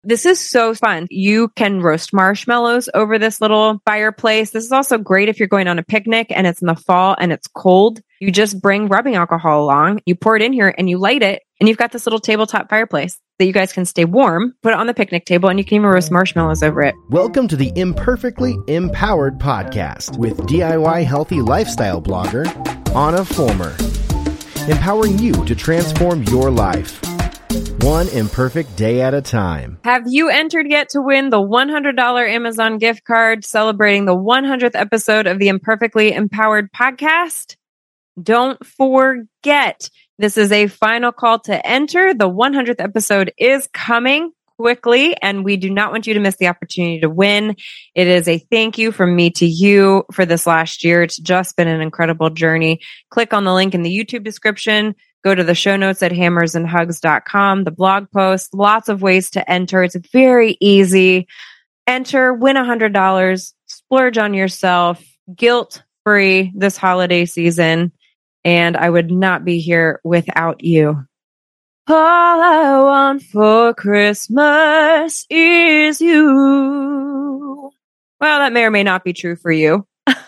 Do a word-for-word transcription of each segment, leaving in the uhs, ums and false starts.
this is so fun. You can roast marshmallows over this little fireplace. This is also great if you're going on a picnic and it's in the fall and it's cold. You just bring rubbing alcohol along, you pour it in here and you light it, and you've got this little tabletop fireplace that you guys can stay warm, put it on the picnic table, and you can even roast marshmallows over it. Welcome to the Imperfectly Empowered podcast with D I Y healthy lifestyle blogger, Anna Fulmer. Empowering you to transform your life, one imperfect day at a time. Have you entered yet to win the one hundred dollars Amazon gift card celebrating the one hundredth episode of the Imperfectly Empowered podcast? Don't forget, this is a final call to enter. The one hundredth episode is coming quickly, and we do not want you to miss the opportunity to win. It is a thank you from me to you for this last year. It's just been an incredible journey. Click on the link in the YouTube description. Go to the show notes at hammers and hugs dot com, the blog post, lots of ways to enter. It's very easy. Enter, win one hundred dollars, splurge on yourself, guilt-free this holiday season. And I would not be here without you. All I want for Christmas is you. Well, that may or may not be true for you.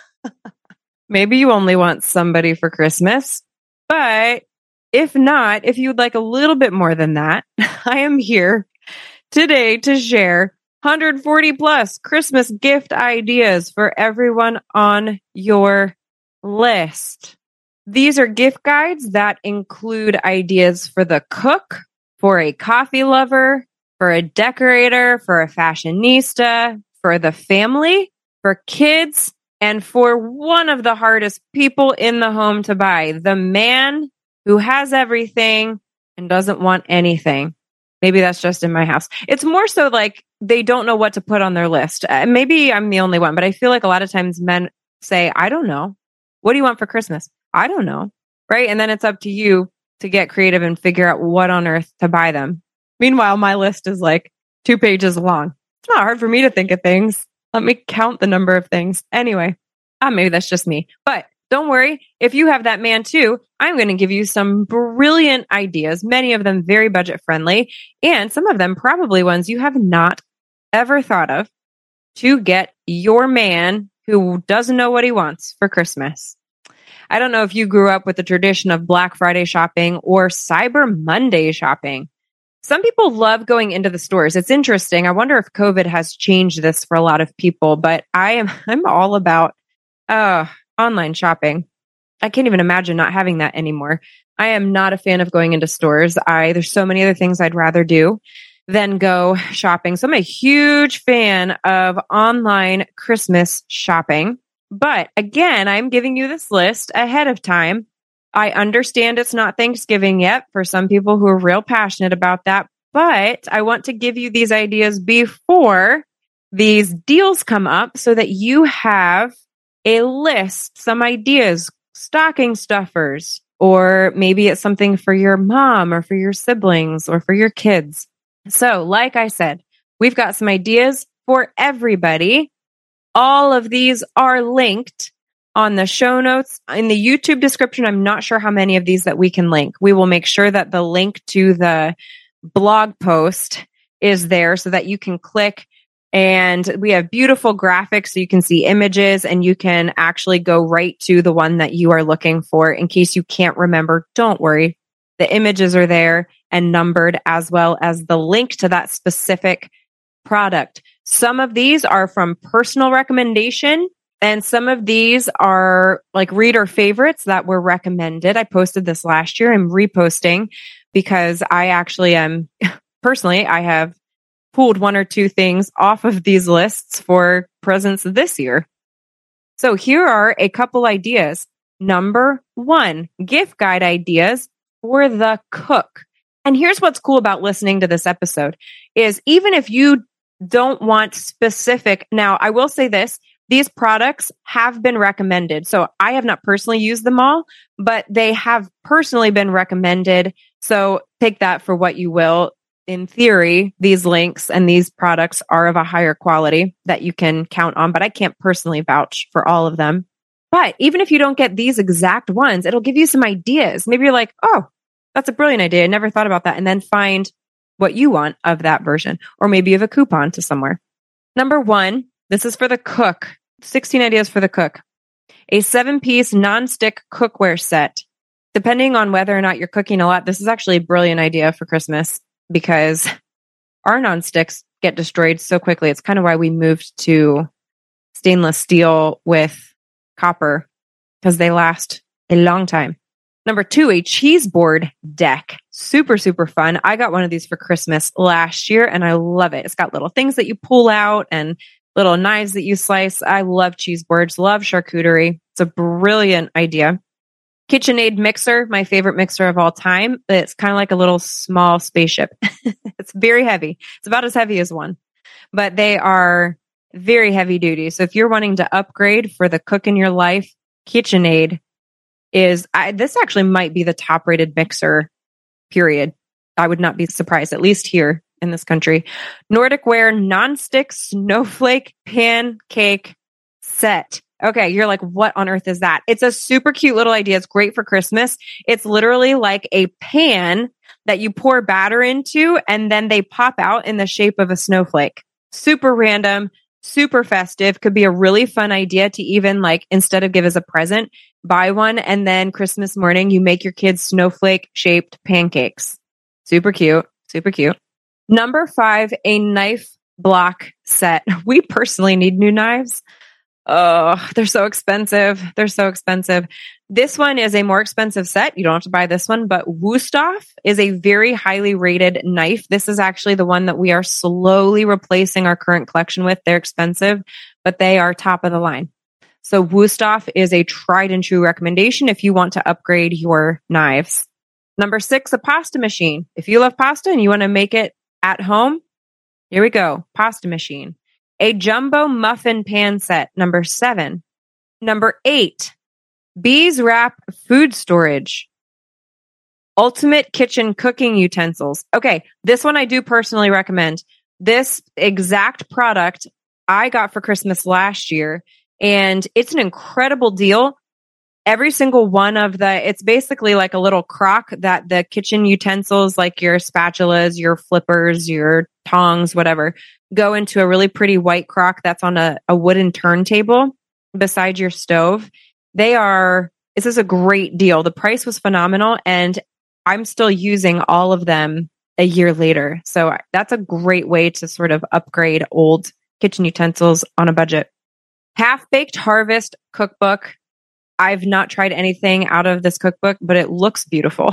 Maybe you only want somebody for Christmas. But if not, if you'd like a little bit more than that, I am here today to share one hundred forty plus Christmas gift ideas for everyone on your list. These are gift guides that include ideas for the cook, for a coffee lover, for a decorator, for a fashionista, for the family, for kids, and for one of the hardest people in the home to buy, the man who has everything and doesn't want anything. Maybe that's just in my house. It's more so like they don't know what to put on their list. Uh, maybe I'm the only one, but I feel like a lot of times men say, I don't know. What do you want for Christmas? I don't know. Right? And then it's up to you to get creative and figure out what on earth to buy them. Meanwhile, my list is like two pages long. It's not hard for me to think of things. Let me count the number of things. Anyway, ah, maybe that's just me. But don't worry. If you have that man too, I'm going to give you some brilliant ideas, many of them very budget friendly, and some of them probably ones you have not ever thought of to get your man who doesn't know what he wants for Christmas. I don't know if you grew up with the tradition of Black Friday shopping or Cyber Monday shopping. Some people love going into the stores. It's interesting. I wonder if COVID has changed this for a lot of people, but I am I'm all about uh, online shopping. I can't even imagine not having that anymore. I am not a fan of going into stores. I there's so many other things I'd rather do than go shopping. So I'm a huge fan of online Christmas shopping. But again, I'm giving you this list ahead of time. I understand it's not Thanksgiving yet for some people who are real passionate about that, but I want to give you these ideas before these deals come up so that you have a list, some ideas, stocking stuffers, or maybe it's something for your mom or for your siblings or for your kids. So, like I said, we've got some ideas for everybody. All of these are linked on the show notes. In the YouTube description, I'm not sure how many of these that we can link. We will make sure that the link to the blog post is there so that you can click, and we have beautiful graphics so you can see images and you can actually go right to the one that you are looking for. In case you can't remember, don't worry. The images are there and numbered, as well as the link to that specific product. Some of these are from personal recommendation, and some of these are like reader favorites that were recommended. I posted this last year. I'm reposting because I actually am, personally, I have pulled one or two things off of these lists for presents this year. So here are a couple ideas. Number one, gift guide ideas for the cook. And here's what's cool about listening to this episode is even if you don't want specific, now I will say this, these products have been recommended. So I have not personally used them all, but they have personally been recommended. So take that for what you will. In theory, these links and these products are of a higher quality that you can count on, but I can't personally vouch for all of them. But even if you don't get these exact ones, it'll give you some ideas. Maybe you're like, oh, that's a brilliant idea. I never thought about that. And then find what you want of that version, or maybe you have a coupon to somewhere. Number one, this is for the cook. sixteen ideas for the cook. A seven-piece non-stick cookware set. Depending on whether or not you're cooking a lot, this is actually a brilliant idea for Christmas because our non-sticks get destroyed so quickly. It's kind of why we moved to stainless steel with copper because they last a long time. Number two, a cheese board deck. Super, super fun. I got one of these for Christmas last year and I love it. It's got little things that you pull out and little knives that you slice. I love cheese boards, love charcuterie. It's a brilliant idea. KitchenAid mixer, my favorite mixer of all time. It's kind of like a little small spaceship. It's very heavy. It's about as heavy as one, but they are very heavy duty. So if you're wanting to upgrade for the cook in your life, KitchenAid is, I, this actually might be the top rated mixer, period. I would not be surprised, at least here in this country. Nordic Ware non-stick snowflake pancake set. Okay, you're like, what on earth is that? It's a super cute little idea. It's great for Christmas. It's literally like a pan that you pour batter into and then they pop out in the shape of a snowflake. Super random, super festive. Could be a really fun idea to even like, instead of give as a present, buy one and then Christmas morning you make your kids snowflake shaped pancakes. Super cute, super cute. Number five, a knife block set. We personally need new knives. Oh, they're so expensive. They're so expensive. This one is a more expensive set. You don't have to buy this one, but Wusthof is a very highly rated knife. This is actually the one that we are slowly replacing our current collection with. They're expensive, but they are top of the line. So Wusthof is a tried and true recommendation if you want to upgrade your knives. Number six, a pasta machine. If you love pasta and you want to make it at home, here we go. Pasta machine. A jumbo muffin pan set, number seven. Number eight, Bees Wrap food storage. Ultimate kitchen cooking utensils. Okay, this one I do personally recommend. This exact product I got for Christmas last year, and it's an incredible deal. Every single one of the, it's basically like a little crock that the kitchen utensils, like your spatulas, your flippers, your tongs, whatever, go into a really pretty white crock that's on a, a wooden turntable beside your stove. They are, this is a great deal. The price was phenomenal and I'm still using all of them a year later. So that's a great way to sort of upgrade old kitchen utensils on a budget. Half-Baked Harvest cookbook. I've not tried anything out of this cookbook, but it looks beautiful.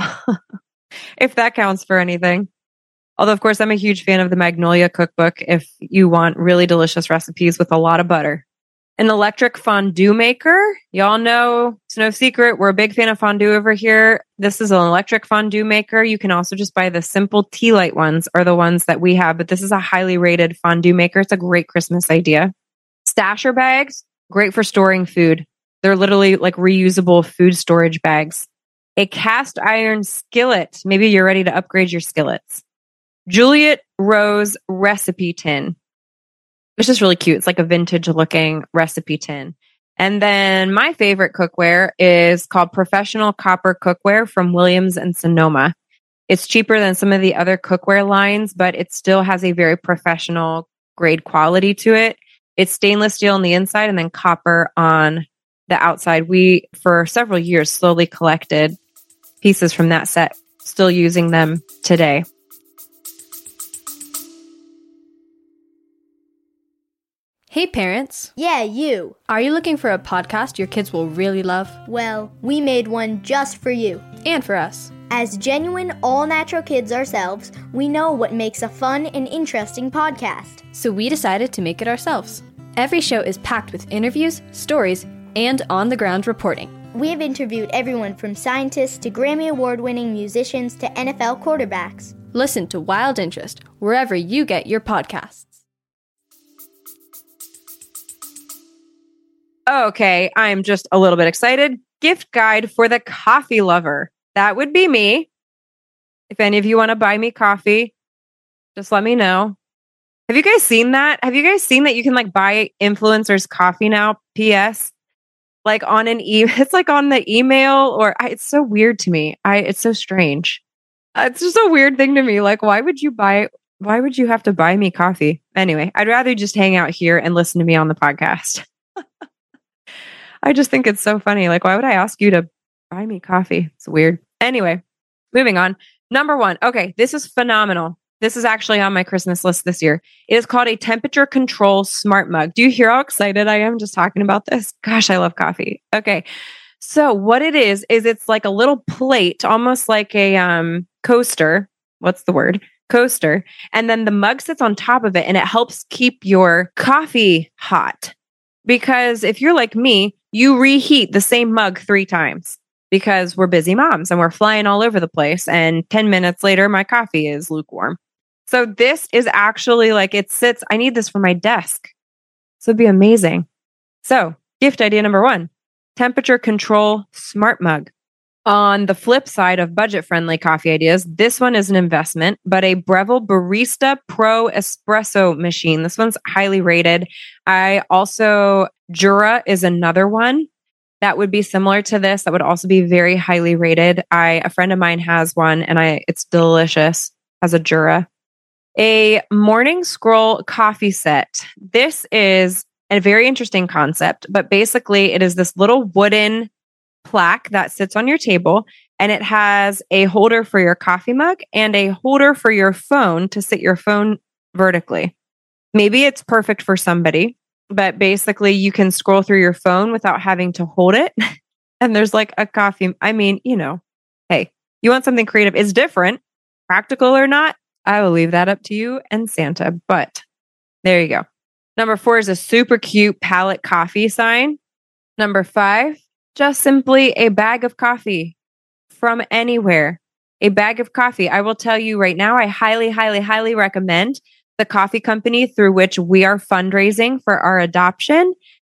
If that counts for anything. Although, of course, I'm a huge fan of the Magnolia cookbook if you want really delicious recipes with a lot of butter. An electric fondue maker. Y'all know, it's no secret, we're a big fan of fondue over here. This is an electric fondue maker. You can also just buy the simple tea light ones are the ones that we have, but this is a highly rated fondue maker. It's a great Christmas idea. Stasher bags, great for storing food. They're literally like reusable food storage bags. A cast iron skillet. Maybe you're ready to upgrade your skillets. Juliet Rose recipe tin. It's just really cute. It's like a vintage looking recipe tin. And then my favorite cookware is called Professional Copper Cookware from Williams and Sonoma. It's cheaper than some of the other cookware lines, but it still has a very professional grade quality to it. It's stainless steel on the inside and then copper on the outside. We, for several years, slowly collected pieces from that set, still using them today. Hey parents. Yeah, you. Are you looking for a podcast your kids will really love? Well, we made one just for you. And for us. As genuine, all-natural kids ourselves, we know what makes a fun and interesting podcast. So we decided to make it ourselves. Every show is packed with interviews, stories, and on-the-ground reporting. We have interviewed everyone from scientists to Grammy Award-winning musicians to N F L quarterbacks. Listen to Wild Interest wherever you get your podcasts. Okay, I'm just a little bit excited. Gift guide for the coffee lover. That would be me. If any of you want to buy me coffee, just let me know. Have you guys seen that? Have you guys seen that you can like buy influencers coffee now? P S Like on an e, it's like on the email or I, it's so weird to me. I, it's so strange. It's just a weird thing to me. Like, why would you buy, why would you have to buy me coffee? Anyway, I'd rather just hang out here and listen to me on the podcast. I just think it's so funny. Like, why would I ask you to buy me coffee? It's weird. Anyway, moving on. Number one. Okay, this is phenomenal. This is actually on my Christmas list this year. It is called a temperature control smart mug. Do you hear how excited I am just talking about this? Gosh, I love coffee. Okay. So what it is, is it's like a little plate, almost like a um, coaster. What's the word? Coaster. And then the mug sits on top of it and it helps keep your coffee hot. Because if you're like me, you reheat the same mug three times because we're busy moms and we're flying all over the place. And ten minutes later, my coffee is lukewarm. So this is actually like it sits, I need this for my desk. So it'd be amazing. So gift idea number one, temperature control smart mug. On the flip side of budget-friendly coffee ideas, this one is an investment, but a Breville Barista Pro Espresso machine. This one's highly rated. I also, Jura is another one that would be similar to this. That would also be very highly rated. I, a friend of mine has one and I, it's delicious as a Jura. A Morning Scroll coffee set. This is a very interesting concept, but basically it is this little wooden plaque that sits on your table and it has a holder for your coffee mug and a holder for your phone to sit your phone vertically. Maybe it's perfect for somebody, but basically you can scroll through your phone without having to hold it. And there's like a coffee. I mean, you know, hey, you want something creative. It's different, practical or not. I will leave that up to you and Santa, but there you go. Number four is a super cute palette coffee sign. Number five, just simply a bag of coffee from anywhere. A bag of coffee. I will tell you right now, I highly, highly, highly recommend the coffee company through which we are fundraising for our adoption.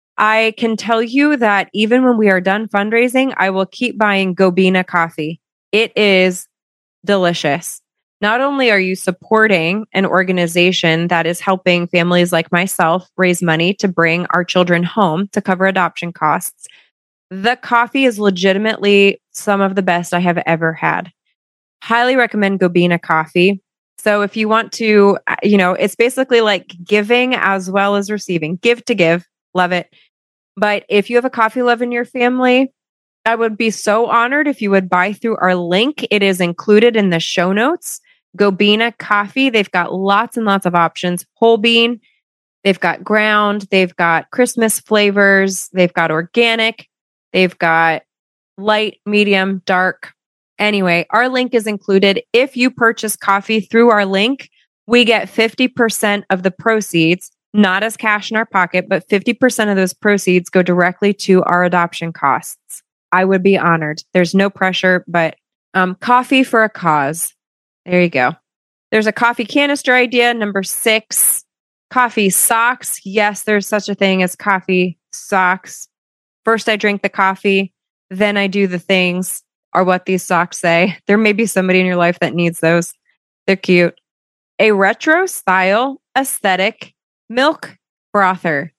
I can tell you that even when we are done fundraising, I will keep buying Gobina coffee. It is delicious. Not only are you supporting an organization that is helping families like myself raise money to bring our children home to cover adoption costs, the coffee is legitimately some of the best I have ever had. Highly recommend Gobina coffee. So if you want to, you know, it's basically like giving as well as receiving. Give to give. Love it. But if you have a coffee love in your family, I would be so honored if you would buy through our link. It is included in the show notes. Gobina coffee. They've got lots and lots of options. Whole bean. They've got ground. They've got Christmas flavors. They've got organic. They've got light, medium, dark. Anyway, our link is included. If you purchase coffee through our link, we get fifty percent of the proceeds, not as cash in our pocket, but fifty percent of those proceeds go directly to our adoption costs. I would be honored. There's no pressure, but um, coffee for a cause. There you go. There's a coffee canister idea. Number six, coffee socks. Yes, there's such a thing as coffee socks. First, I drink the coffee, then I do the things, are what these socks say. There may be somebody in your life that needs those. They're cute. A retro style aesthetic milk frother.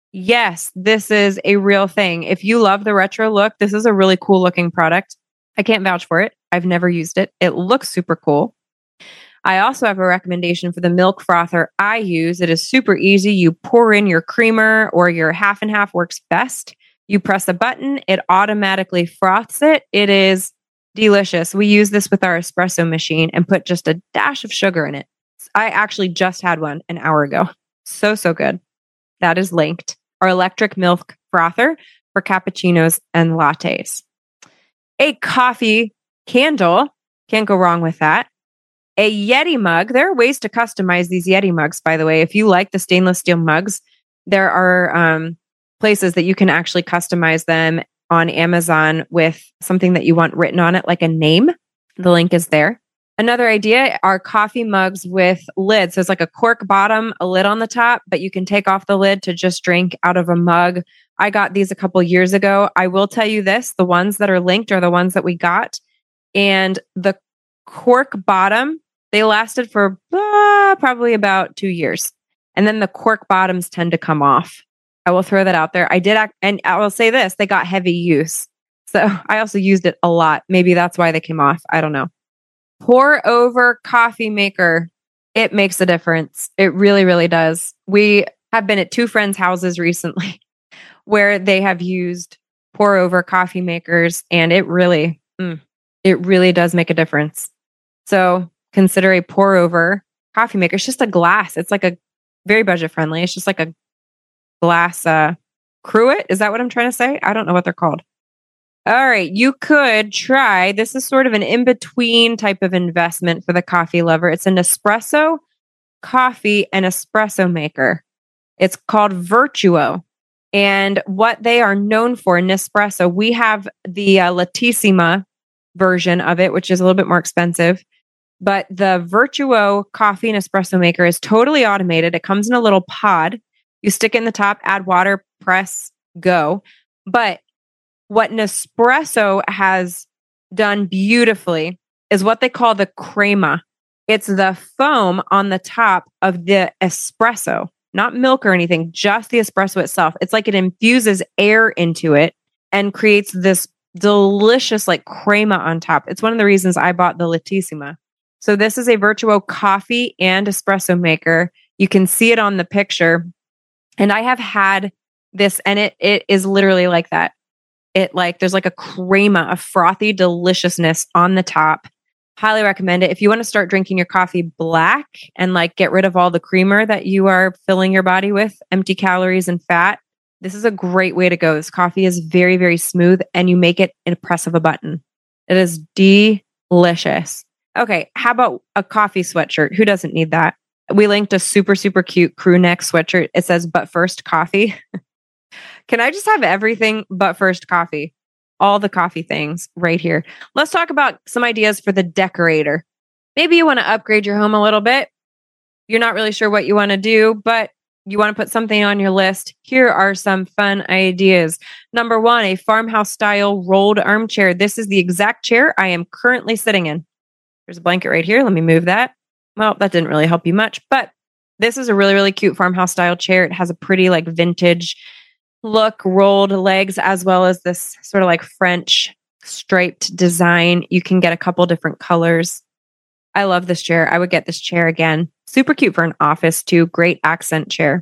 Yes, this is a real thing. If you love the retro look, this is a really cool looking product. I can't vouch for it. I've never used it. It looks super cool. I also have a recommendation for the milk frother I use. It is super easy. You pour in your creamer or your half and half works best. You press a button, it automatically froths it. It is delicious. We use this with our espresso machine and put just a dash of sugar in it. I actually just had one an hour ago. So, so good. That is linked. Our electric milk frother for cappuccinos and lattes. A coffee candle. Can't go wrong with that. A Yeti mug. There are ways to customize these Yeti mugs, by the way. If you like the stainless steel mugs, there are um, places that you can actually customize them on Amazon with something that you want written on it, like a name. The link is there. Another idea are coffee mugs with lids. So it's like a cork bottom, a lid on the top, but you can take off the lid to just drink out of a mug. I got these a couple years ago. I will tell you this, the ones that are linked are the ones that we got. And the cork bottom, they lasted for uh, probably about two years. And then the cork bottoms tend to come off. I will throw that out there. I did, act, and I will say this, they got heavy use. So I also used it a lot. Maybe that's why they came off. I don't know. Pour over coffee maker. It makes a difference. It really, really does. We have been at two friends' houses recently where they have used pour over coffee makers, and it really, mm, it really does make a difference. So consider a pour over coffee maker. It's just a glass. It's like a very budget friendly. It's just like a glass uh, cruet. Is that what I'm trying to say? I don't know what they're called. All right. You could try, this is sort of an in-between type of investment for the coffee lover. It's an Nespresso coffee and espresso maker. It's called Vertuo. And what they are known for in Nespresso, we have the uh, Latissima version of it, which is a little bit more expensive. But the Vertuo coffee and espresso maker is totally automated. It comes in a little pod. You stick it in the top, add water, press, go. But what Nespresso has done beautifully is what they call the crema. It's the foam on the top of the espresso, not milk or anything, just the espresso itself. It's like it infuses air into it and creates this delicious like crema on top. It's one of the reasons I bought the Latissima. So this is a Vertuo coffee and espresso maker. You can see it on the picture. And I have had this, and it it is literally like that. It like, there's like a crema, a frothy deliciousness on the top. Highly recommend it. If you want to start drinking your coffee black and like get rid of all the creamer that you are filling your body with, empty calories and fat, this is a great way to go. This coffee is very, very smooth and you make it in a press of a button. It is delicious. Okay, how about a coffee sweatshirt? Who doesn't need that? We linked a super, super cute crew neck sweatshirt. It says, but first coffee. Can I just have everything but first coffee? All the coffee things right here. Let's talk about some ideas for the decorator. Maybe you want to upgrade your home a little bit. You're not really sure what you want to do, but you want to put something on your list. Here are some fun ideas. Number one, a farmhouse style rolled armchair. This is the exact chair I am currently sitting in. There's a blanket right here. Let me move that. Well, that didn't really help you much, but this is a really, really cute farmhouse style chair. It has a pretty like vintage look, rolled legs, as well as this sort of like French striped design. You can get a couple different colors. I love this chair. I would get this chair again. Super cute for an office too. Great accent chair.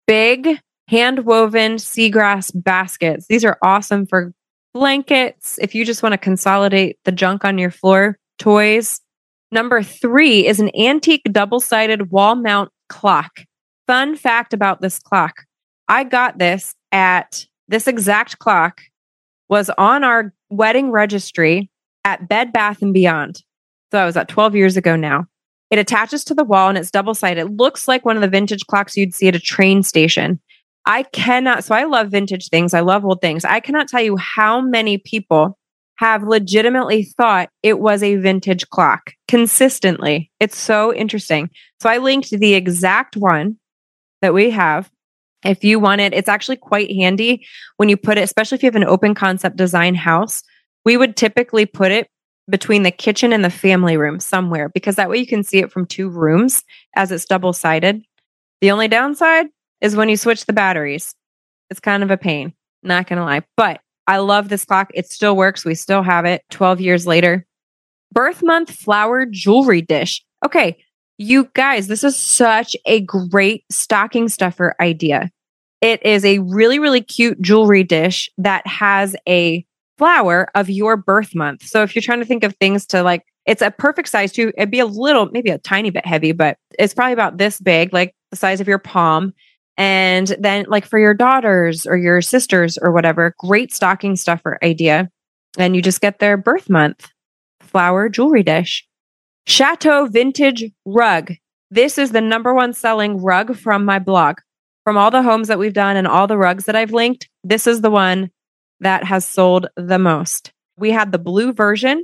Big hand woven seagrass baskets. These are awesome for blankets. If you just want to consolidate the junk on your floor, toys. Number three is an antique double-sided wall mount clock. Fun fact about this clock. I got this at this exact clock was on our wedding registry at Bed Bath and Beyond. So I was at twelve years ago now. It attaches to the wall and it's double-sided. It looks like one of the vintage clocks you'd see at a train station. I cannot, so I love vintage things. I love old things. I cannot tell you how many people have legitimately thought it was a vintage clock consistently. It's so interesting. So I linked the exact one that we have. If you want it, it's actually quite handy when you put it, especially if you have an open concept design house. We would typically put it between the kitchen and the family room somewhere, because that way you can see it from two rooms as it's double-sided. The only downside is when you switch the batteries. It's kind of a pain, not going to lie. But I love this clock. It still works. We still have it twelve years later. Birth month flower jewelry dish. Okay, you guys, this is such a great stocking stuffer idea. It is a really, really cute jewelry dish that has a flower of your birth month. So if you're trying to think of things to like, it's a perfect size too. It'd be a little, maybe a tiny bit heavy, but it's probably about this big, like the size of your palm. And then like for your daughters or your sisters or whatever, great stocking stuffer idea. And you just get their birth month flower jewelry dish. Chateau vintage rug. This is the number one selling rug from my blog. From all the homes that we've done and all the rugs that I've linked, this is the one that has sold the most. We had the blue version,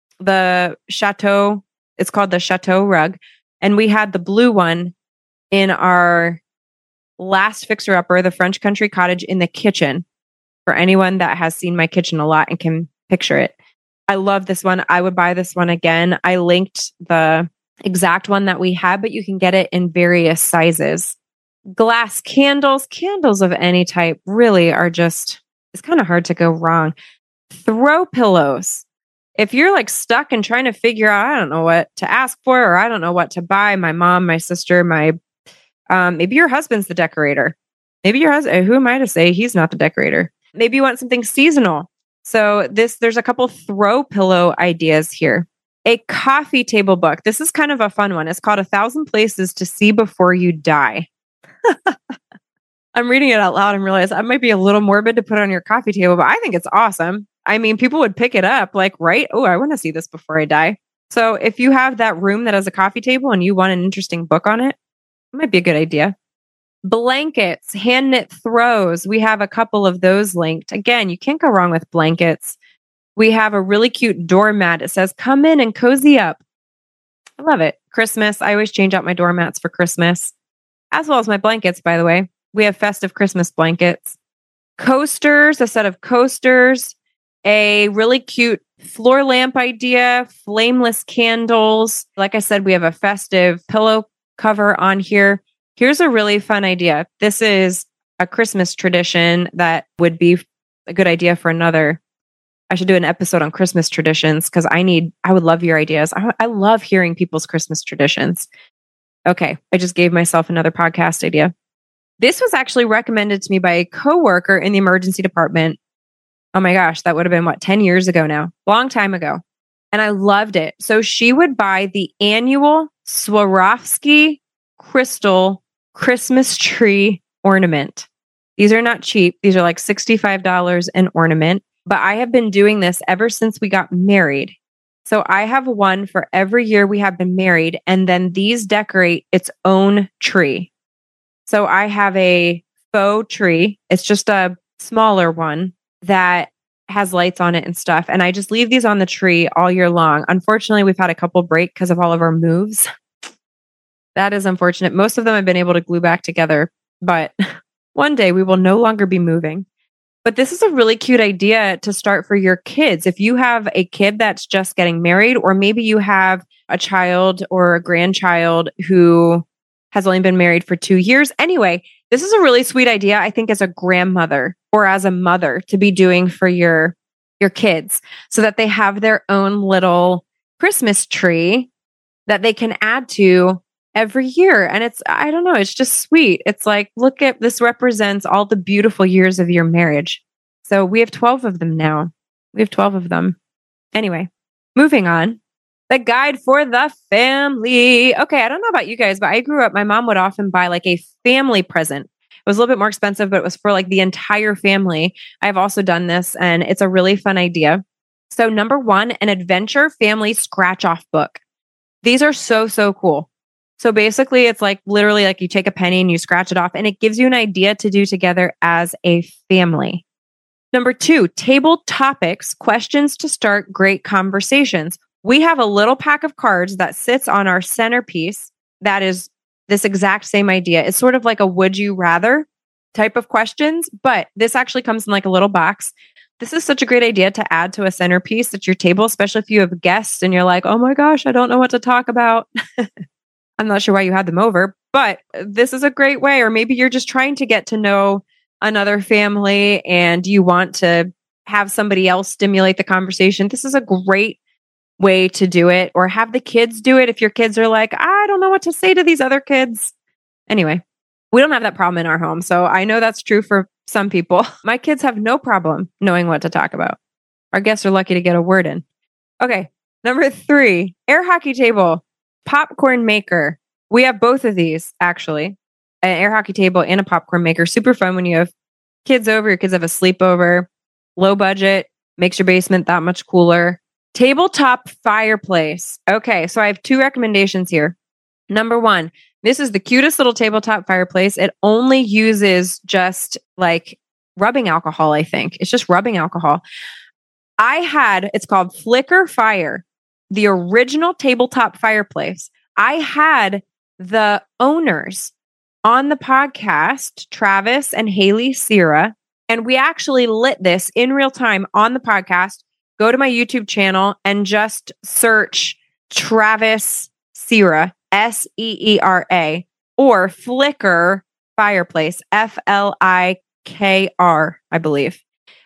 the Chateau, it's called the Chateau rug. And we had the blue one in our last fixer-upper, the French Country Cottage in the kitchen. For anyone that has seen my kitchen a lot and can picture it. I love this one. I would buy this one again. I linked the exact one that we had, but you can get it in various sizes. Glass candles, candles of any type really are just, it's kind of hard to go wrong. Throw pillows. if you're like stuck and trying to figure out, I don't know what to ask for, or I don't know what to buy, my mom, my sister, my, um, maybe your husband's the decorator. Maybe your husband, who am I to say he's not the decorator? Maybe you want something seasonal. So this, there's a couple throw pillow ideas here. A coffee table book. This is kind of a fun one. It's called A Thousand Places to See Before You Die. I'm reading it out loud and realize that might be a little morbid to put on your coffee table, but I think it's awesome. I mean, people would pick it up like, right? Oh, I want to see this before I die. So if you have that room that has a coffee table and you want an interesting book on it, it might be a good idea. Blankets, hand knit throws. We have a couple of those linked. Again, you can't go wrong with blankets. We have a really cute doormat. It says, come in and cozy up. I love it. Christmas. I always change out my doormats for Christmas, as well as my blankets, by the way. We have festive Christmas blankets. Coasters, a set of coasters, a really cute floor lamp idea, flameless candles. Like I said, we have a festive pillow cover on here. Here's a really fun idea. This is a Christmas tradition that would be a good idea for another. I should do an episode on Christmas traditions because I need, I would love your ideas. I, I love hearing people's Christmas traditions. Okay, I just gave myself another podcast idea. This was actually recommended to me by a coworker in the emergency department. Oh my gosh, that would have been what, ten years ago now, long time ago. And I loved it. So she would buy the annual Swarovski crystal Christmas tree ornament. These are not cheap. These are like sixty-five dollars an ornament. But I have been doing this ever since we got married. So I have one for every year we have been married. And then these decorate its own tree. So I have a faux tree. It's just a smaller one that has lights on it and stuff. And I just leave these on the tree all year long. Unfortunately, we've had a couple break because of all of our moves. That is unfortunate. Most of them I've been able to glue back together, but one day we will no longer be moving. But this is a really cute idea to start for your kids. If you have a kid that's just getting married, or maybe you have a child or a grandchild who has only been married for two years. Anyway, this is a really sweet idea, I think, as a grandmother or as a mother to be doing for your, your kids so that they have their own little Christmas tree that they can add to every year. And it's, I don't know, it's just sweet. It's like, look at this represents all the beautiful years of your marriage. So we have twelve of them now. We have twelve of them. Anyway, moving on. The guide for the family. Okay, I don't know about you guys, but I grew up, my mom would often buy like a family present. It was a little bit more expensive, but it was for like the entire family. I've also done this and it's a really fun idea. So number one, an adventure family scratch off book. These are so, so cool. So basically it's like literally like you take a penny and you scratch it off and it gives you an idea to do together as a family. Number two, table topics, questions to start great conversations. We have a little pack of cards that sits on our centerpiece that is this exact same idea. It's sort of like a would you rather type of questions, but this actually comes in like a little box. This is such a great idea to add to a centerpiece at your table, especially if you have guests and you're like, oh my gosh, I don't know what to talk about. I'm not sure why you had them over, but this is a great way. Or maybe you're just trying to get to know another family and you want to have somebody else stimulate the conversation. This is a great way to do it, or have the kids do it if your kids are like, I don't know what to say to these other kids. Anyway, we don't have that problem in our home. So I know that's true for some people. My kids have no problem knowing what to talk about. Our guests are lucky to get a word in. Okay, number three, air hockey table, popcorn maker. We have both of these, actually. An air hockey table and a popcorn maker. Super fun when you have kids over, your kids have a sleepover, low budget, makes your basement that much cooler. Tabletop fireplace. Okay, so I have two recommendations here. Number one, this is the cutest little tabletop fireplace. It only uses just like rubbing alcohol, I think. It's just rubbing alcohol. I had, it's called Flicker Fire, the original tabletop fireplace. I had the owners on the podcast, Travis and Haley Sierra, and we actually lit this in real time on the podcast. Go to my YouTube channel and just search Travis Sierra, S E E R A, or Flicker Fireplace, F L I K R, I believe.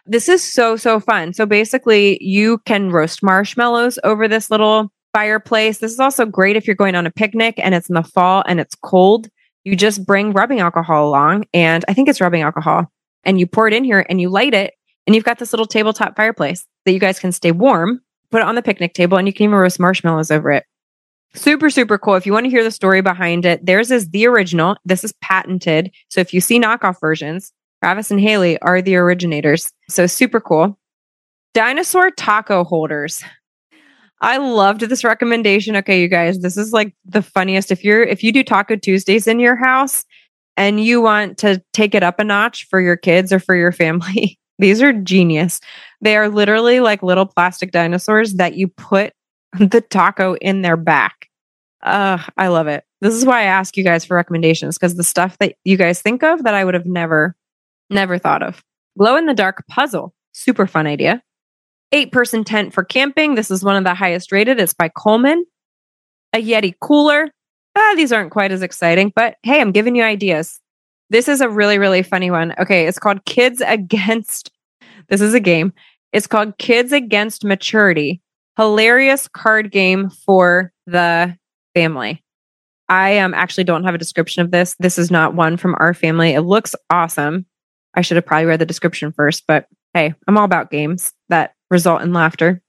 this is so, so fun. So basically, you can roast marshmallows over this little fireplace. This is also great if you're going on a picnic and it's in the fall and it's cold. You just bring rubbing alcohol along, and I think it's rubbing alcohol, and you pour it in here and you light it, and you've got this little tabletop fireplace that you guys can stay warm, put it on the picnic table, and you can even roast marshmallows over it. Super, super cool. If you want to hear the story behind it, theirs is the original. This is patented. So if you see knockoff versions, Travis and Haley are the originators. So super cool. Dinosaur taco holders. I loved this recommendation. Okay, you guys, this is like the funniest. If you're, if you do Taco Tuesdays in your house and you want to take it up a notch for your kids or for your family, these are genius. They are literally like little plastic dinosaurs that you put the taco in their back. Uh, I love it. This is why I ask you guys for recommendations, because the stuff that you guys think of that I would have never, never thought of. Glow in the dark puzzle. Super fun idea. Eight person tent for camping. This is one of the highest rated. It's by Coleman. A Yeti cooler. Ah, these aren't quite as exciting, but hey, I'm giving you ideas. This is a really, really funny one. Okay, it's called Kids Against. This is a game. It's called Kids Against Maturity. Hilarious card game for the family. I um, actually don't have a description of this. This is not one from our family. It looks awesome. I should have probably read the description first, but hey, I'm all about games that result in laughter.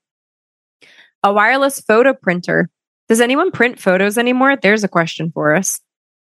A wireless photo printer. Does anyone print photos anymore? There's a question for us.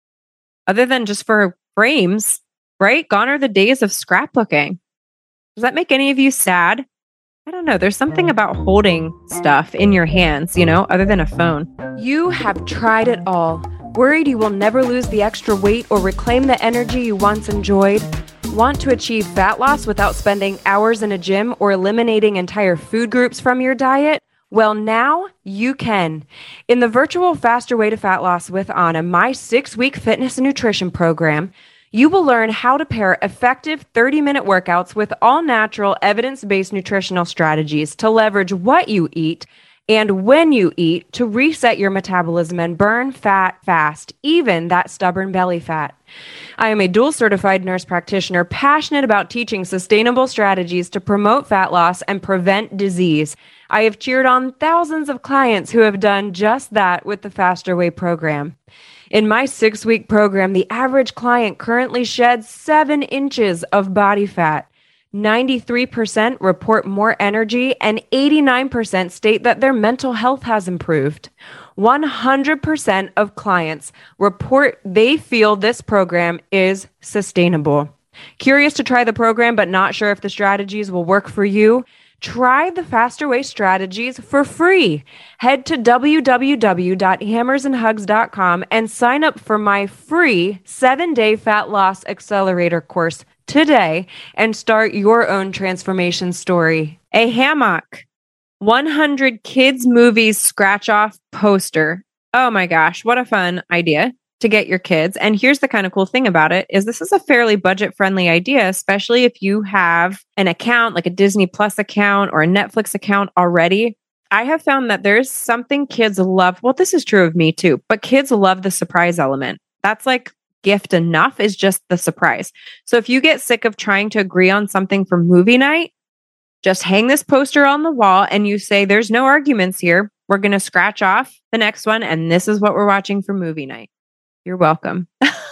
Other than just for frames, right? Gone are the days of scrapbooking. Does that make any of you sad? I don't know. There's something about holding stuff in your hands, you know, other than a phone. You have tried it all. Worried you will never lose the extra weight or reclaim the energy you once enjoyed? Want to achieve fat loss without spending hours in a gym or eliminating entire food groups from your diet? Well, now you can. In the virtual Faster Way to Fat Loss with Anna, my six-week fitness and nutrition program, you will learn how to pair effective thirty-minute workouts with all-natural, evidence-based nutritional strategies to leverage what you eat and when you eat to reset your metabolism and burn fat fast, even that stubborn belly fat. I am a dual certified nurse practitioner passionate about teaching sustainable strategies to promote fat loss and prevent disease. I have cheered on thousands of clients who have done just that with the Faster Way program. In my six-week program, the average client currently sheds seven inches of body fat. ninety-three percent report more energy, and eighty-nine percent state that their mental health has improved. one hundred percent of clients report they feel this program is sustainable. Curious to try the program but not sure if the strategies will work for you? Try the Faster Way strategies for free. Head to w w w dot hammers and hugs dot com and sign up for my free seven-day fat loss accelerator course today and start your own transformation story. A hammock. one hundred kids movies scratch off poster. Oh my gosh, what a fun idea to get your kids. And here's the kind of cool thing about it is this is a fairly budget friendly idea, especially if you have an account like a Disney Plus account or a Netflix account already. I have found that there's something kids love. Well, this is true of me too, but kids love the surprise element. That's like gift enough, is just the surprise. So if you get sick of trying to agree on something for movie night, just hang this poster on the wall and you say, there's no arguments here. We're going to scratch off the next one. And this is what we're watching for movie night. You're welcome.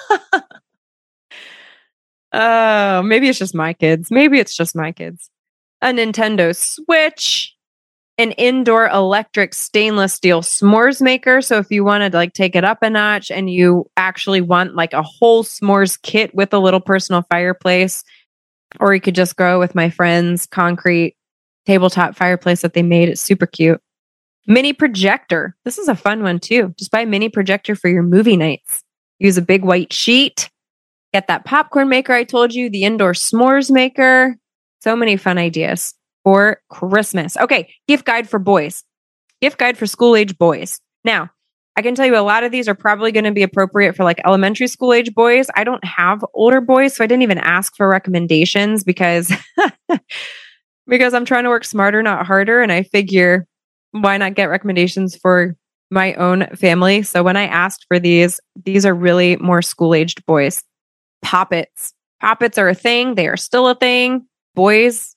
Oh, maybe it's just my kids. Maybe it's just my kids. A Nintendo Switch, an indoor electric stainless steel s'mores maker. So if you want to like take it up a notch and you actually want like a whole s'mores kit with a little personal fireplace, or you could just go with my friend's concrete tabletop fireplace that they made. It's super cute. Mini projector. This is a fun one too. Just buy a mini projector for your movie nights. Use a big white sheet. Get that popcorn maker I told you, the indoor s'mores maker. So many fun ideas for Christmas. Okay, gift guide for boys. Gift guide for school age boys. Now, I can tell you a lot of these are probably going to be appropriate for like elementary school age boys. I don't have older boys, so I didn't even ask for recommendations because, because I'm trying to work smarter, not harder. And I figure, why not get recommendations for my own family? So when I asked for these, these are really more school-aged boys. Poppets. Poppets are a thing. They are still a thing. Boys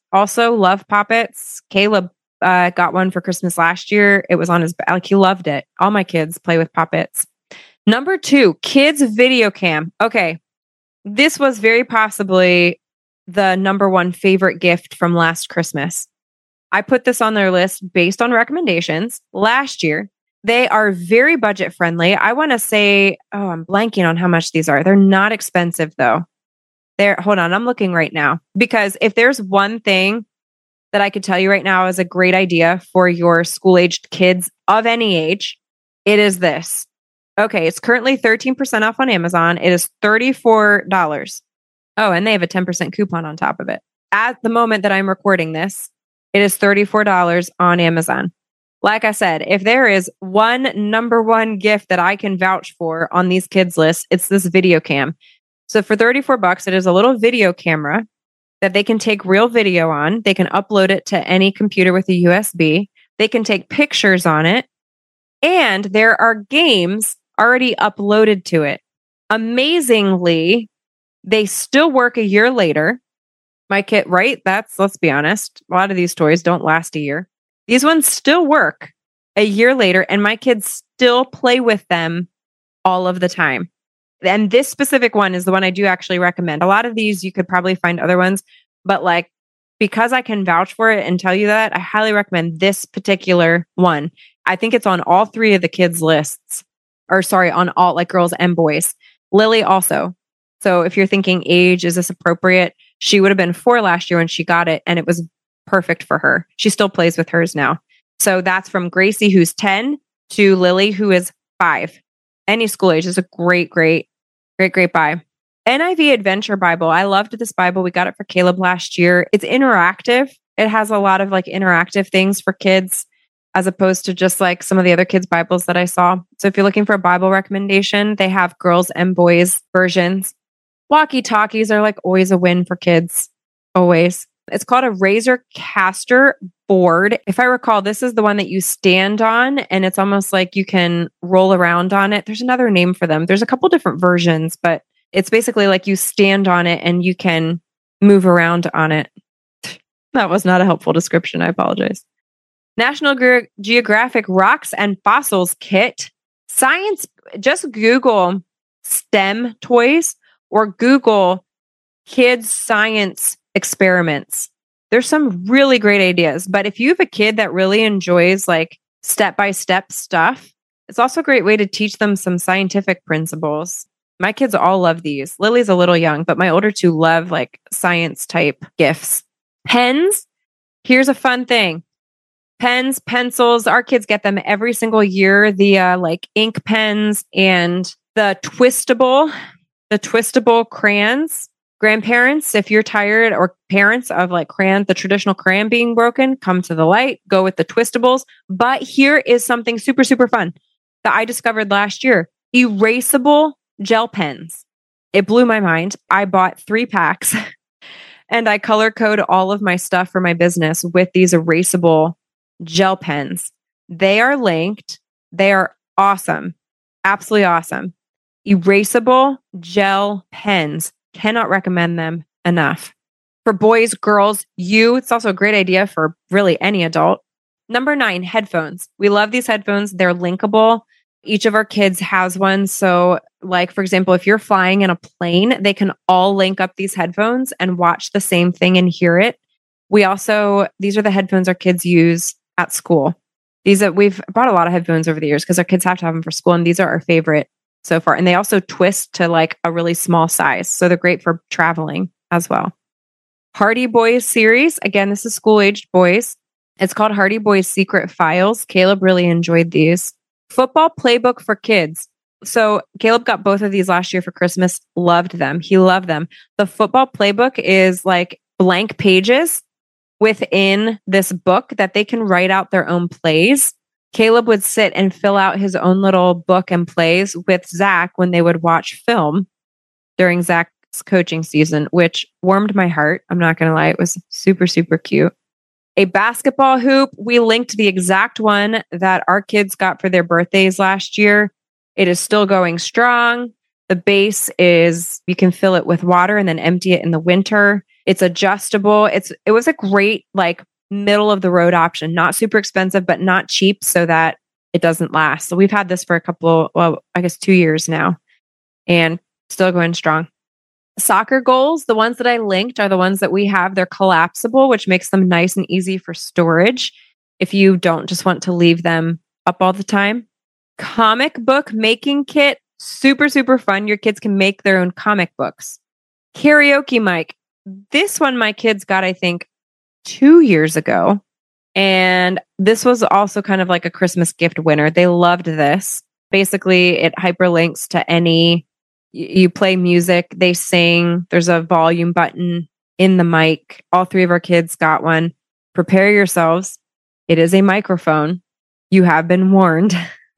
also love Poppets. Caleb uh, got one for Christmas last year. It was on his, like, he loved it. All my kids play with Poppets. Number two, kids video cam. Okay. This was very possibly the number one favorite gift from last Christmas. I put this on their list based on recommendations last year. They are very budget friendly. I want to say, oh, I'm blanking on how much these are. They're not expensive though. They're, hold on, I'm looking right now. Because if there's one thing that I could tell you right now is a great idea for your school-aged kids of any age, it is this. Okay, it's currently thirteen percent off on Amazon. It is thirty-four dollars. Oh, and they have a ten percent coupon on top of it. At the moment that I'm recording this, it is thirty-four dollars on Amazon. Like I said, if there is one number one gift that I can vouch for on these kids' lists, it's this video cam. So for thirty-four bucks, it is a little video camera that they can take real video on. They can upload it to any computer with a U S B. They can take pictures on it. And there are games already uploaded to it. Amazingly, they still work a year later. My kit, right? That's, let's be honest, a lot of these toys don't last a year. These ones still work a year later, and my kids still play with them all of the time. And this specific one is the one I do actually recommend. A lot of these, you could probably find other ones, but like, because I can vouch for it and tell you that, I highly recommend this particular one. I think it's on all three of the kids' lists, or sorry, on all, like, girls and boys. Lily also. So if you're thinking age, is this appropriate? She would have been four last year when she got it, and it was perfect for her. She still plays with hers now. So that's from Gracie, who's ten, to Lily, who is five. Any school age is a great, great, great, great buy. N I V Adventure Bible. I loved this Bible. We got it for Caleb last year. It's interactive. It has a lot of like interactive things for kids, as opposed to just like some of the other kids' Bibles that I saw. So if you're looking for a Bible recommendation, they have girls and boys versions. Walkie-talkies are like always a win for kids. Always. It's called a Razor Caster board. If I recall, this is the one that you stand on, and it's almost like you can roll around on it. There's another name for them. There's a couple different versions, but it's basically like you stand on it and you can move around on it. That was not a helpful description. I apologize. National Ge- Geographic Rocks and Fossils Kit. Science, just Google STEM toys or Google kids science experiments. There's some really great ideas, but if you have a kid that really enjoys like step-by-step stuff, it's also a great way to teach them some scientific principles. My kids all love these. Lily's a little young, but my older two love like science type gifts. Pens. Here's a fun thing. Pens, pencils, our kids get them every single year. The uh, like ink pens and the twistable, the twistable crayons. Grandparents, if you're tired, or parents of like crayon, the traditional crayon being broken, come to the light, go with the twistables. But here is something super, super fun that I discovered last year. Erasable gel pens. It blew my mind. I bought three packs and I color code all of my stuff for my business with these erasable gel pens. They are linked. They are awesome. Absolutely awesome. Erasable gel pens. Cannot recommend them enough. For boys, girls, you, it's also a great idea for really any adult. Number nine, headphones. We love these headphones. They're linkable. Each of our kids has one. So like, for example, if you're flying in a plane, they can all link up these headphones and watch the same thing and hear it. We also, these are the headphones our kids use at school. These are, we've bought a lot of headphones over the years because our kids have to have them for school, and these are our favorite so far. And they also twist to like a really small size. So they're great for traveling as well. Hardy Boys series. Again, this is school-aged boys. It's called Hardy Boys Secret Files. Caleb really enjoyed these. Football Playbook for Kids. So Caleb got both of these last year for Christmas. Loved them. He loved them. The Football Playbook is like blank pages within this book that they can write out their own plays. Caleb would sit and fill out his own little book and plays with Zach when they would watch film during Zach's coaching season, which warmed my heart. I'm not going to lie. It was super, super cute. A basketball hoop. We linked the exact one that our kids got for their birthdays last year. It is still going strong. The base is, you can fill it with water and then empty it in the winter. It's adjustable. It's it was a great like middle of the road option, not super expensive, but not cheap so that it doesn't last. So we've had this for a couple, well, I guess two years now and still going strong. Soccer goals, the ones that I linked are the ones that we have. They're collapsible, which makes them nice and easy for storage if you don't just want to leave them up all the time. Comic book making kit, super, super fun. Your kids can make their own comic books. Karaoke mic. This one my kids got, I think, two years ago. And this was also kind of like a Christmas gift winner. They loved this. Basically, it hyperlinks to any, you play music, they sing, there's a volume button in the mic. All three of our kids got one. Prepare yourselves. It is a microphone. You have been warned.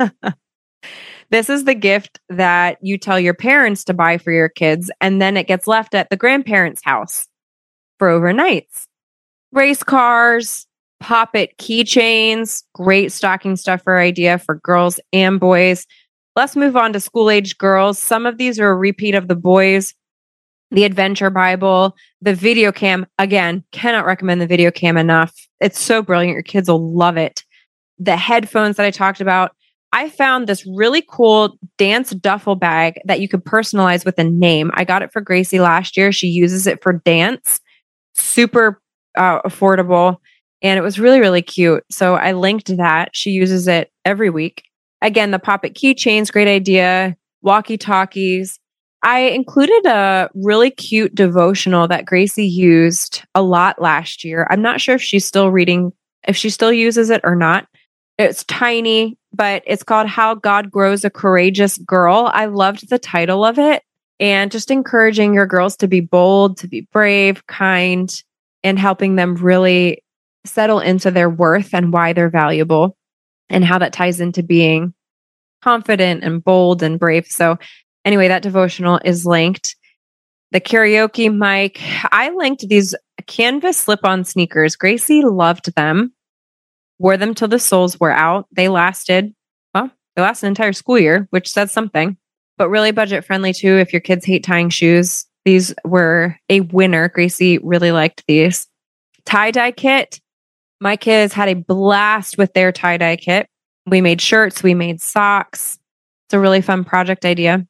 This is the gift that you tell your parents to buy for your kids, and then it gets left at the grandparents' house for overnights. Race cars, Pop-It keychains, great stocking stuffer idea for girls and boys. Let's move on to school-age girls. Some of these are a repeat of the boys. The Adventure Bible, the video cam. Again, cannot recommend the video cam enough. It's so brilliant. Your kids will love it. The headphones that I talked about. I found this really cool dance duffel bag that you could personalize with a name. I got it for Gracie last year. She uses it for dance. Super uh, affordable. And it was really, really cute. So I linked that. She uses it every week. Again, the Pop-It keychains, great idea. Walkie-talkies. I included a really cute devotional that Gracie used a lot last year. I'm not sure if she's still reading, if she still uses it or not. It's tiny, but it's called How God Grows a Courageous Girl. I loved the title of it and just encouraging your girls to be bold, to be brave, kind, and helping them really settle into their worth and why they're valuable and how that ties into being confident and bold and brave. So anyway, that devotional is linked. The karaoke mic, I linked these canvas slip-on sneakers. Gracie loved them. Wore them till the soles were out. They lasted, well, they lasted an entire school year, which says something, but really budget friendly too. If your kids hate tying shoes, these were a winner. Gracie really liked these. Tie-dye kit. My kids had a blast with their tie-dye kit. We made shirts, we made socks. It's a really fun project idea.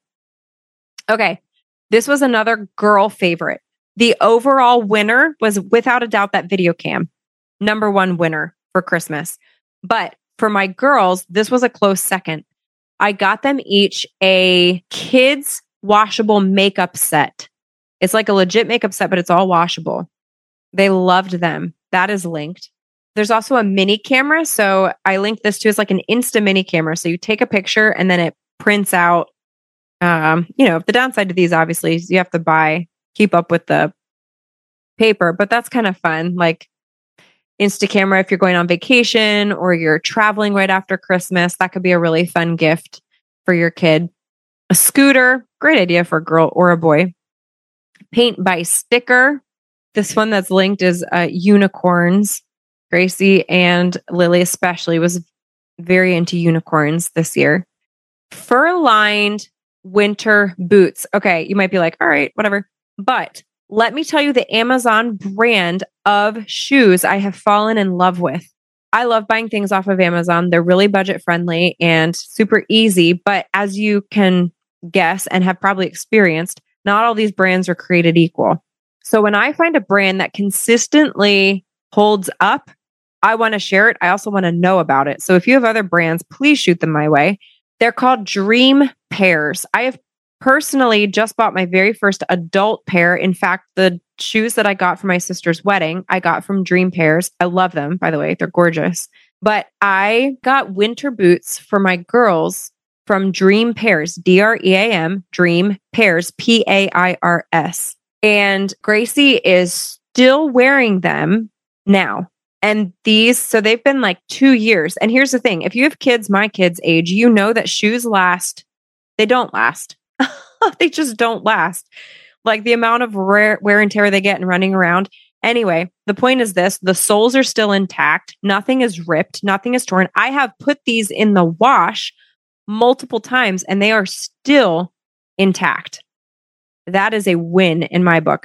Okay, this was another girl favorite. The overall winner was without a doubt that video cam. Number one winner for Christmas. But for my girls, this was a close second. I got them each a kids washable makeup set. It's like a legit makeup set, but it's all washable. They loved them. That is linked. There's also a mini camera. So I linked this to, it's like an Insta mini camera. So you take a picture and then it prints out. Um, you know, the downside to these, obviously, is you have to buy, keep up with the paper, but that's kind of fun. Like Insta camera, if you're going on vacation or you're traveling right after Christmas, that could be a really fun gift for your kid. A scooter, great idea for a girl or a boy. Paint by sticker. This one that's linked is uh, unicorns. Gracie and Lily especially was very into unicorns this year. Fur-lined winter boots. Okay, you might be like, all right, whatever. But let me tell you the Amazon brand of shoes I have fallen in love with. I love buying things off of Amazon. They're really budget friendly and super easy. But as you can guess and have probably experienced, not all these brands are created equal. So when I find a brand that consistently holds up, I want to share it. I also want to know about it. So if you have other brands, please shoot them my way. They're called Dream Pairs. I have personally just bought my very first adult pair. In fact, the shoes that I got for my sister's wedding, I got from Dream Pairs. I love them, by the way. They're gorgeous. But I got winter boots for my girls from Dream Pairs, D R E A M, Dream Pairs, P A I R S. And Gracie is still wearing them now. And these, so they've been like two years. And here's the thing. If you have kids, my kids' age, you know that shoes last. They don't last. They just don't last. Like the amount of wear, wear and tear they get and running around. Anyway, the point is this. The soles are still intact. Nothing is ripped. Nothing is torn. I have put these in the wash multiple times and they are still intact. That is a win in my book.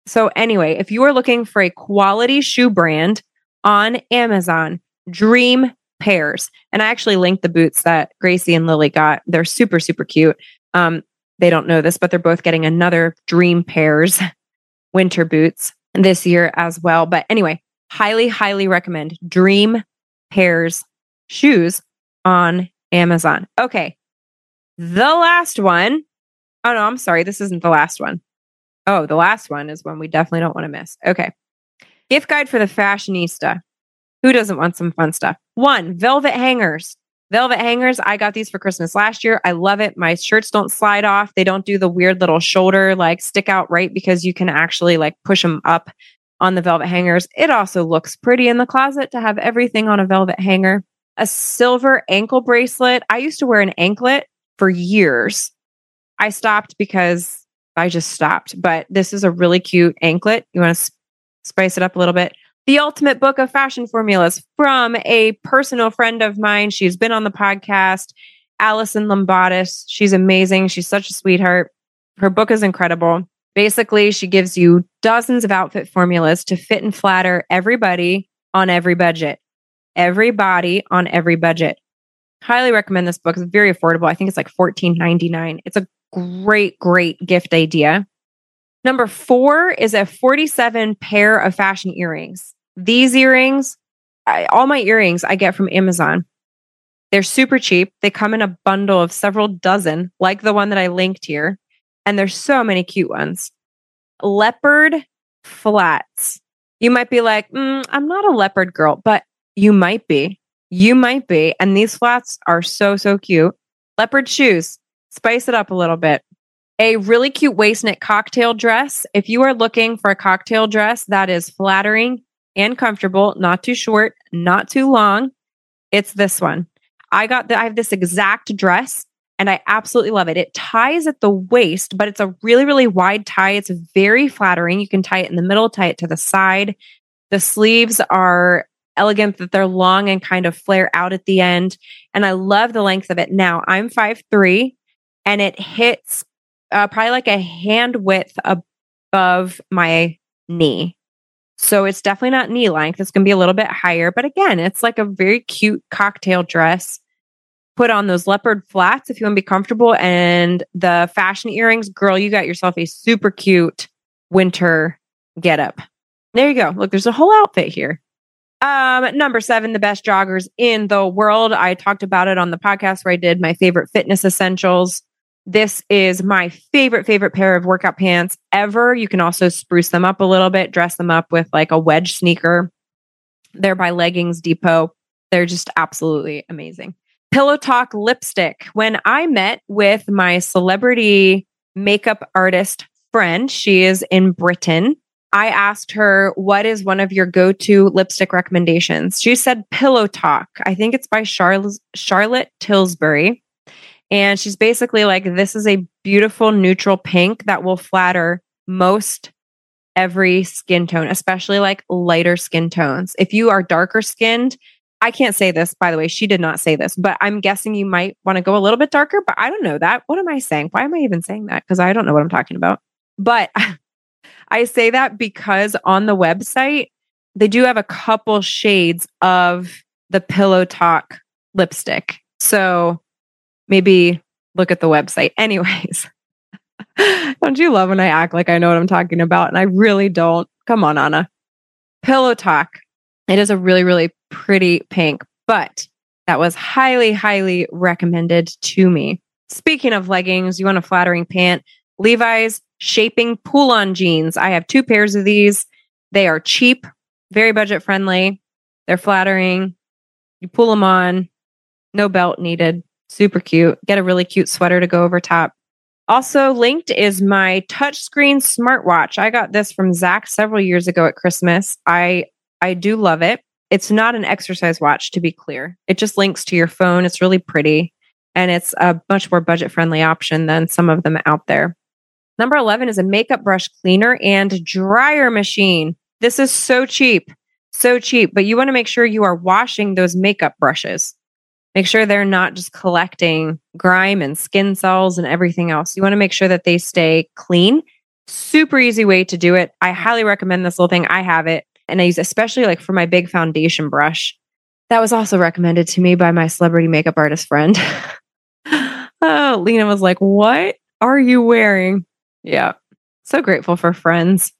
So anyway, if you are looking for a quality shoe brand on Amazon, Dream Pairs. And I actually linked the boots that Gracie and Lily got. They're super, super cute. Um, they don't know this, but they're both getting another Dream Pairs winter boots this year as well. But anyway, highly, highly recommend Dream Pairs shoes on Amazon. Okay. The last one. Oh, no, I'm sorry. This isn't the last one. Oh, the last one is one we definitely don't want to miss. Okay. Gift guide for the fashionista. Who doesn't want some fun stuff? One, velvet hangers. Velvet hangers. I got these for Christmas last year. I love it. My shirts don't slide off. They don't do the weird little shoulder like stick out right because you can actually like push them up on the velvet hangers. It also looks pretty in the closet to have everything on a velvet hanger. A silver ankle bracelet. I used to wear an anklet for years. I stopped because I just stopped, but this is a really cute anklet. You want to sp- spice it up a little bit. The Ultimate Book of Fashion Formulas from a personal friend of mine. She's been on the podcast, Allison Lombatis. She's amazing. She's such a sweetheart. Her book is incredible. Basically, she gives you dozens of outfit formulas to fit and flatter everybody on every budget. Everybody on every budget. Highly recommend this book. It's very affordable. I think it's like fourteen ninety-nine. It's a great, great gift idea. Number four is a forty-seven pair of fashion earrings. These earrings, I, all my earrings I get from Amazon. They're super cheap. They come in a bundle of several dozen, like the one that I linked here. And there's so many cute ones. Leopard flats. You might be like, mm, I'm not a leopard girl, but you might be. You might be. And these flats are so, so cute. Leopard shoes. Spice it up a little bit. A really cute waist knit cocktail dress. If you are looking for a cocktail dress that is flattering and comfortable, not too short, not too long, it's this one. I got the, I have this exact dress and I absolutely love it. It ties at the waist, but it's a really, really wide tie. It's very flattering. You can tie it in the middle, tie it to the side. The sleeves are elegant, that they're long and kind of flare out at the end. And I love the length of it. Now, I'm five three and it hits Uh, probably like a hand width above my knee. So it's definitely not knee length. It's going to be a little bit higher. But again, it's like a very cute cocktail dress. Put on those leopard flats if you want to be comfortable. And the fashion earrings, girl, you got yourself a super cute winter getup. There you go. Look, there's a whole outfit here. Um, number seven, the best joggers in the world. I talked about it on the podcast where I did my favorite fitness essentials. This is my favorite, favorite pair of workout pants ever. You can also spruce them up a little bit, dress them up with like a wedge sneaker. They're by Leggings Depot. They're just absolutely amazing. Pillow Talk lipstick. When I met with my celebrity makeup artist friend, she is in Britain. I asked her, what is one of your go-to lipstick recommendations? She said Pillow Talk. I think it's by Charlotte, Charlotte Tilbury. And she's basically like, this is a beautiful neutral pink that will flatter most every skin tone, especially like lighter skin tones. If you are darker skinned, I can't say this, by the way, she did not say this, but I'm guessing you might want to go a little bit darker, but I don't know that. What am I saying? Why am I even saying that? Because I don't know what I'm talking about. But I say that because on the website, they do have a couple shades of the Pillow Talk lipstick. So maybe look at the website. Anyways, don't you love when I act like I know what I'm talking about? And I really don't. Come on, Anna. Pillow Talk. It is a really, really pretty pink, but that was highly, highly recommended to me. Speaking of leggings, you want a flattering pant, Levi's Shaping Pull-On jeans. I have two pairs of these. They are cheap, very budget friendly. They're flattering. You pull them on, no belt needed. Super cute. Get a really cute sweater to go over top. Also linked is my touchscreen smartwatch. I got this from Zach several years ago at Christmas. I I do love it. It's not an exercise watch, to be clear. It just links to your phone. It's really pretty. And it's a much more budget-friendly option than some of them out there. Number eleven is a makeup brush cleaner and dryer machine. This is so cheap. So cheap. But you want to make sure you are washing those makeup brushes. Make sure they're not just collecting grime and skin cells and everything else. You want to make sure that they stay clean. Super easy way to do it. I highly recommend this little thing. I have it. And I use especially like for my big foundation brush. That was also recommended to me by my celebrity makeup artist friend. Oh, Lena was like, what are you wearing? Yeah. So grateful for friends.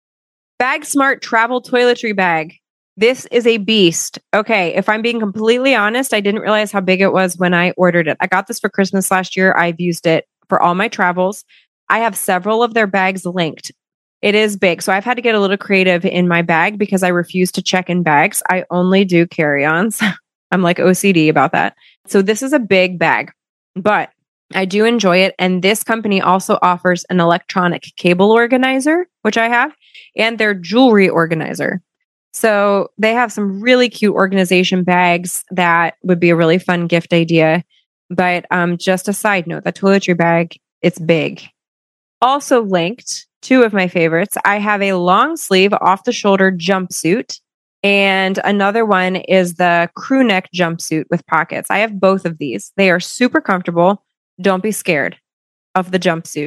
Bag Smart Travel Toiletry Bag. This is a beast. Okay. If I'm being completely honest, I didn't realize how big it was when I ordered it. I got this for Christmas last year. I've used it for all my travels. I have several of their bags linked. It is big. So I've had to get a little creative in my bag because I refuse to check in bags. I only do carry-ons. I'm like O C D about that. So this is a big bag, but I do enjoy it. And this company also offers an electronic cable organizer, which I have, and their jewelry organizer. So they have some really cute organization bags that would be a really fun gift idea. But um, just a side note, the toiletry bag, it's big. Also linked, two of my favorites. I have a long sleeve off the shoulder jumpsuit, and another one is the crew neck jumpsuit with pockets. I have both of these. They are super comfortable. Don't be scared of the jumpsuit.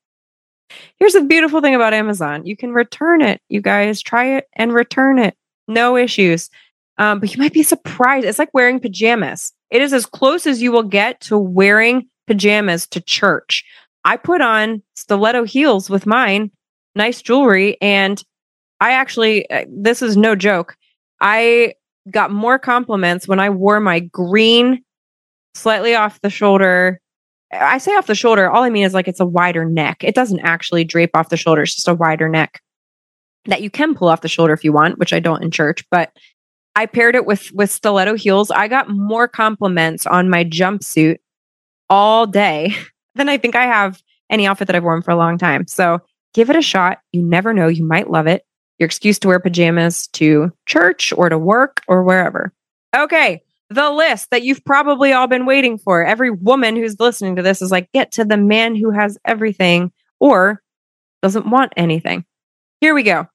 Here's the beautiful thing about Amazon. You can return it. You guys try it and return it. No issues. Um, but you might be surprised. It's like wearing pajamas. It is as close as you will get to wearing pajamas to church. I put on stiletto heels with mine, nice jewelry, and I actually, this is no joke, I got more compliments when I wore my green, slightly off the shoulder. I say off the shoulder, all I mean is like it's a wider neck. It doesn't actually drape off the shoulder. It's just a wider neck that you can pull off the shoulder if you want, which I don't in church, but I paired it with, with stiletto heels. I got more compliments on my jumpsuit all day than I think I have any outfit that I've worn for a long time. So give it a shot. You never know. You might love it. Your excuse to wear pajamas to church or to work or wherever. Okay. The list that you've probably all been waiting for. Every woman who's listening to this is like, get to the man who has everything or doesn't want anything. Here we go.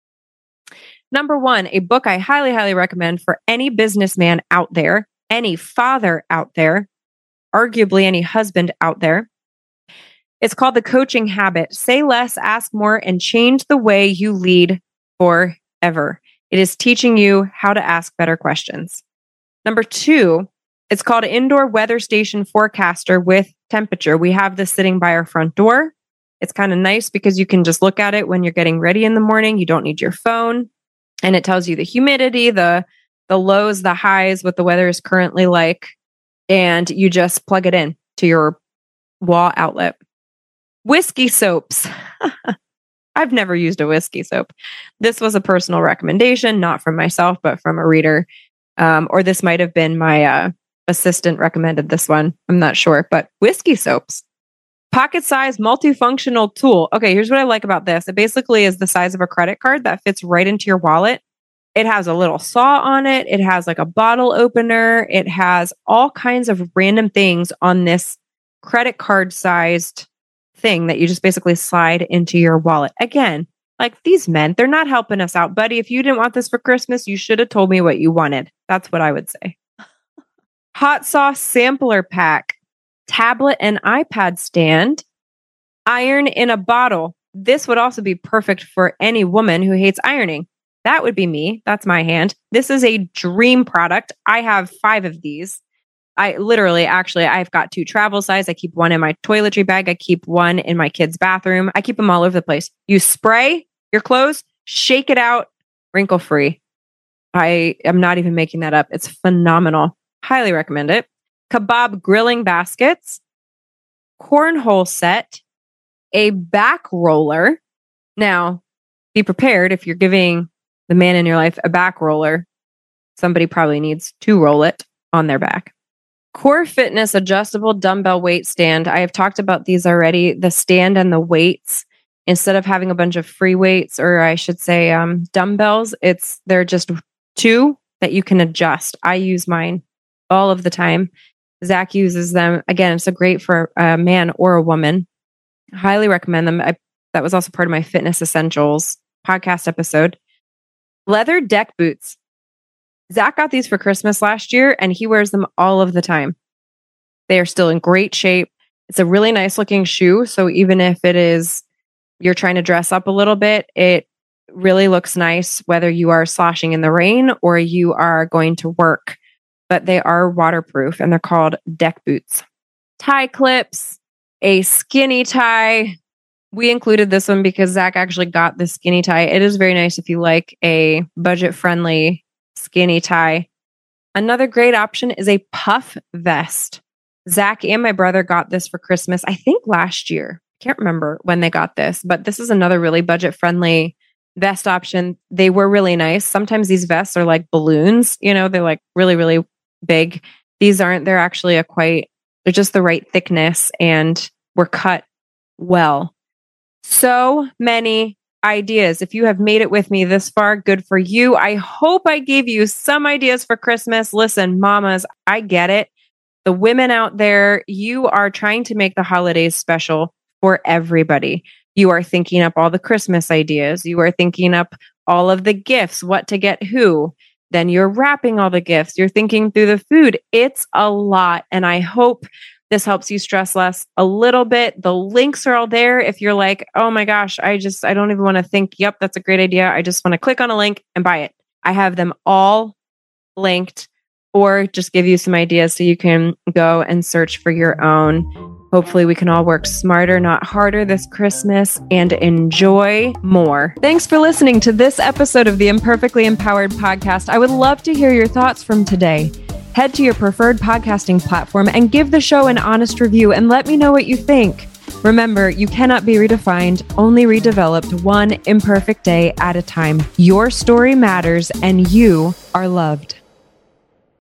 Number one, a book I highly, highly recommend for any businessman out there, any father out there, arguably any husband out there. It's called The Coaching Habit. Say less, ask more, and change the way you lead forever. It is teaching you how to ask better questions. Number two, it's called Indoor Weather Station Forecaster with Temperature. We have this sitting by our front door. It's kind of nice because you can just look at it when you're getting ready in the morning. You don't need your phone. And it tells you the humidity, the, the lows, the highs, what the weather is currently like. And you just plug it in to your wall outlet. Whiskey soaps. I've never used a whiskey soap. This was a personal recommendation, not from myself, but from a reader. Um, or this might have been my uh, assistant recommended this one. I'm not sure, but whiskey soaps. Pocket-sized multifunctional tool. Okay, here's what I like about this. It basically is the size of a credit card that fits right into your wallet. It has a little saw on it. It has like a bottle opener. It has all kinds of random things on this credit card-sized thing that you just basically slide into your wallet. Again, like these men, they're not helping us out. Buddy, if you didn't want this for Christmas, you should have told me what you wanted. That's what I would say. Hot sauce sampler pack. Tablet and iPad stand, iron in a bottle. This would also be perfect for any woman who hates ironing. That would be me. That's my hand. This is a dream product. I have five of these. I literally, actually, I've got two travel size. I keep one in my toiletry bag. I keep one in my kid's bathroom. I keep them all over the place. You spray your clothes, shake it out, wrinkle free. I am not even making that up. It's phenomenal. Highly recommend it. Kebab grilling baskets, cornhole set, a back roller. Now, be prepared if you're giving the man in your life a back roller. Somebody probably needs to roll it on their back. Core Fitness adjustable dumbbell weight stand. I have talked about these already. The stand and the weights. Instead of having a bunch of free weights, or I should say um, dumbbells, it's they're just two that you can adjust. I use mine all of the time. Zach uses them. Again, it's a great for a man or a woman. Highly recommend them. I, that was also part of my Fitness Essentials podcast episode. Leather deck boots. Zach got these for Christmas last year, and he wears them all of the time. They are still in great shape. It's a really nice looking shoe. So even if it is you're trying to dress up a little bit, it really looks nice whether you are sloshing in the rain or you are going to work. But they are waterproof and they're called deck boots. Tie clips, a skinny tie. We included this one because Zach actually got the skinny tie. It is very nice if you like a budget-friendly skinny tie. Another great option is a puff vest. Zach and my brother got this for Christmas, I think last year. Can't remember when they got this, but this is another really budget-friendly vest option. They were really nice. Sometimes these vests are like balloons, you know, they're like really, really big. These aren't. They're actually a quite, they're just the right thickness and were cut well. So many ideas. If you have made it with me this far, good for you. I hope I gave you some ideas for Christmas. Listen, mamas, I get it. The women out there, you are trying to make the holidays special for everybody. You are thinking up all the Christmas ideas. You are thinking up all of the gifts, what to get who. Then you're wrapping all the gifts. You're thinking through the food. It's a lot. And I hope this helps you stress less a little bit. The links are all there. If you're like, oh my gosh, I just, I don't even want to think, yep, that's a great idea. I just want to click on a link and buy it. I have them all linked, or just give you some ideas so you can go and search for your own. Hopefully we can all work smarter, not harder this Christmas and enjoy more. Thanks for listening to this episode of the Imperfectly Empowered podcast. I would love to hear your thoughts from today. Head to your preferred podcasting platform and give the show an honest review and let me know what you think. Remember, you cannot be redefined, only redeveloped one imperfect day at a time. Your story matters and you are loved.